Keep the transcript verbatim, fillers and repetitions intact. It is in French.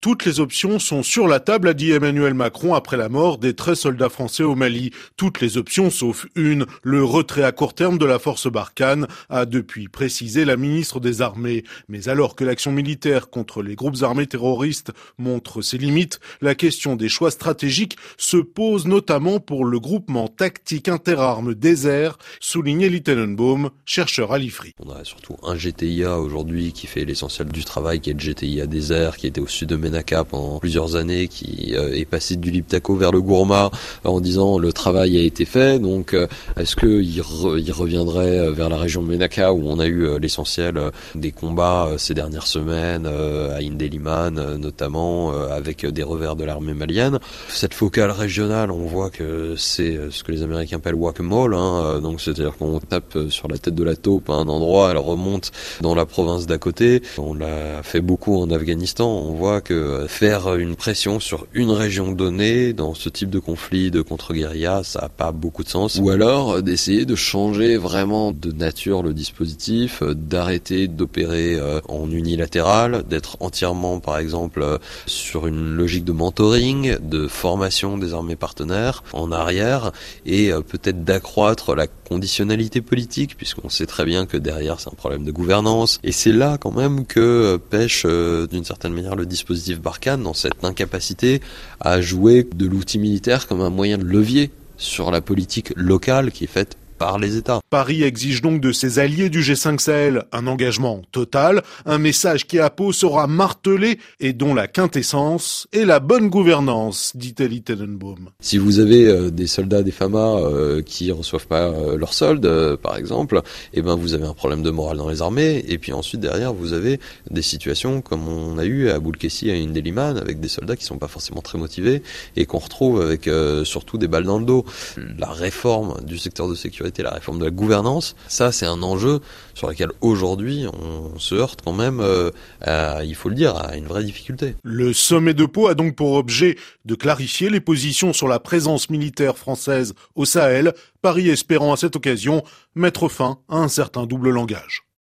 Toutes les options sont sur la table, a dit Emmanuel Macron après la mort des treize soldats français au Mali. Toutes les options sauf une, le retrait à court terme de la force Barkhane, a depuis précisé la ministre des Armées. Mais alors que l'action militaire contre les groupes armés terroristes montre ses limites, la question des choix stratégiques se pose notamment pour le groupement tactique interarmes Désert, soulignait Lee Tenenbaum, chercheur à l'I F R I. On a surtout un G T I A aujourd'hui qui fait l'essentiel du travail, qui est le G T I A Désert, qui était au sud de Ménaka pendant plusieurs années, qui euh, est passé du Liptako vers le Gourma en disant le travail a été fait, donc euh, est-ce qu'il re, il reviendrait vers la région de Ménaka où on a eu euh, l'essentiel euh, des combats euh, ces dernières semaines, euh, à Indeliman euh, notamment, euh, avec des revers de l'armée malienne. Cette focale régionale, on voit que c'est ce que les Américains appellent whack-a-mole, hein, donc c'est-à-dire qu'on tape sur la tête de la taupe à un endroit, elle remonte dans la province d'à côté. On l'a fait beaucoup en Afghanistan, on voit que faire une pression sur une région donnée dans ce type de conflit de contre-guérilla, ça n'a pas beaucoup de sens. Ou alors d'essayer de changer vraiment de nature le dispositif, d'arrêter d'opérer en unilatéral, d'être entièrement par exemple sur une logique de mentoring, de formation des armées partenaires en arrière et peut-être d'accroître la conditionnalité politique, puisqu'on sait très bien que derrière c'est un problème de gouvernance, et c'est là quand même que pêche euh, d'une certaine manière le dispositif Barkhane, dans cette incapacité à jouer de l'outil militaire comme un moyen de levier sur la politique locale qui est faite par les États. Paris exige donc de ses alliés du G cinq Sahel un engagement total, un message qui à Pau sera martelé et dont la quintessence est la bonne gouvernance, dit Lee Tenenbaum. Si vous avez euh, des soldats des F A M A euh, qui reçoivent pas euh, leur solde, euh, par exemple, eh ben vous avez un problème de morale dans les armées, et puis ensuite derrière vous avez des situations comme on a eu à Boulkessi, à Indeliman, avec des soldats qui sont pas forcément très motivés et qu'on retrouve avec euh, surtout des balles dans le dos. La réforme du secteur de sécurité, la réforme de la gouvernance, ça c'est un enjeu sur lequel aujourd'hui on se heurte quand même, euh, à, il faut le dire, à une vraie difficulté. Le sommet de Pau a donc pour objet de clarifier les positions sur la présence militaire française au Sahel, Paris espérant à cette occasion mettre fin à un certain double langage.